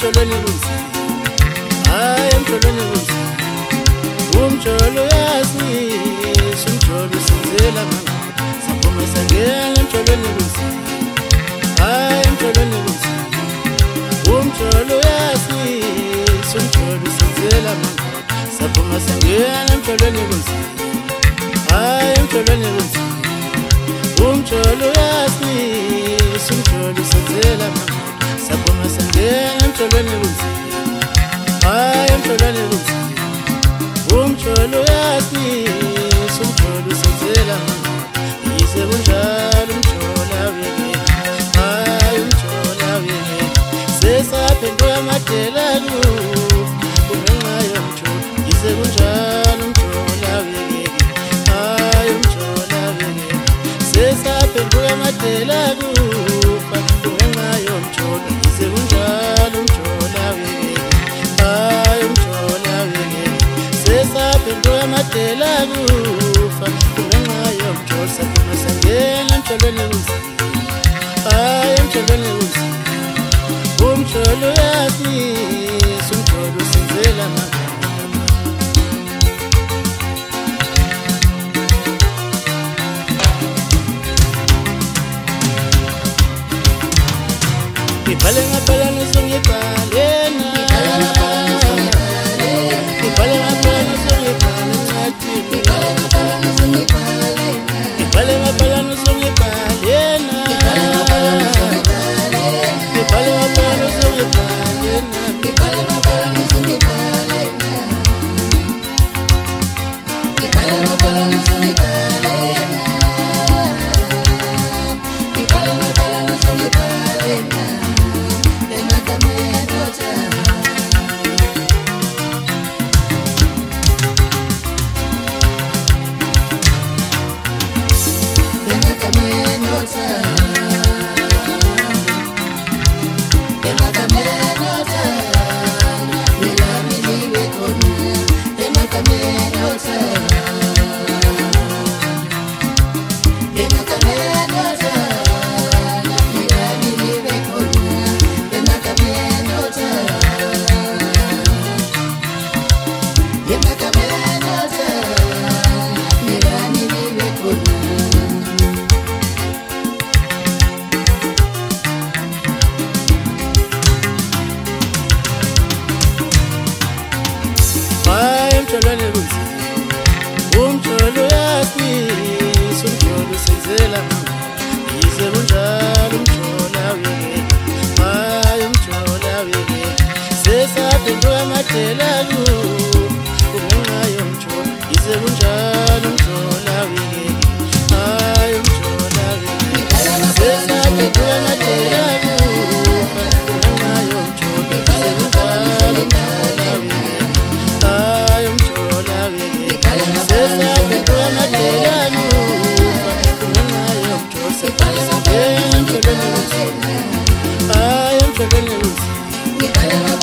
emhlolweni kunzima, hayi emhlolweni kunzima. Umjolo uyasisa, umjolo usenzela amangala, saphuma sangena emjolweni kunzima, hayi emjolweni kunzima. Umjolo uyasisa, umjolo usenzela amangala, saphuma sangena emjolweni kunzima, hayi emjolweni kunzima. Umjolo uyasisa, umjolo usenzela amangala, saphuma sangena emjolweni kunzima, hayi emjolweni kunzima. Umjolo uyasisa, umjolo usenzela amangala, yize kunjalo umjolo awuyekela, hayi umjolo awuyekela. Sesaphenduka amadelalu kungenxa yomjolo, yize kunjalo umjolo awuyekela, hayi umjolo awuyekela. Sesaphenduka amadelalu kungenxa yomjolo, yize kunjalo umjolo awuyekela, hayi umjolo awuyekela. Sesaphenduka amadelalu kungenxa yomjolo, saphuma sangena emjolweni kunzima, hayi emjolweni kunzima. Umjolo uyasisa, umjolo usenzela amangala. Ngibhale ngaphala ngizongibhalena, ngibhale ngaphala ngizongibhalena encwadini, ngibhale ngaphala ngizongibhalena, ngibhale ngaphala emjolweni kunzima. Umjolo uyasisa, umjolo usenzela amangala, yize kunjalo umjolo awuyekela, hayi umjolo awuyekela. Sesaphenduka amadelalu kungenxa yomjolo, yize kunjalo umjolo awuyekela, hayi umjolo awuyekela. Sesaphenduka amadelalu kungenxa yomjolo, yize kunjalo umjolo awuyekela, hayi umjolo awuyekela. Sesaphenduka amadelalu kungenxa yomjolo, saphuma sangena emjolweni kunzima, hayi emjolweni kunzima.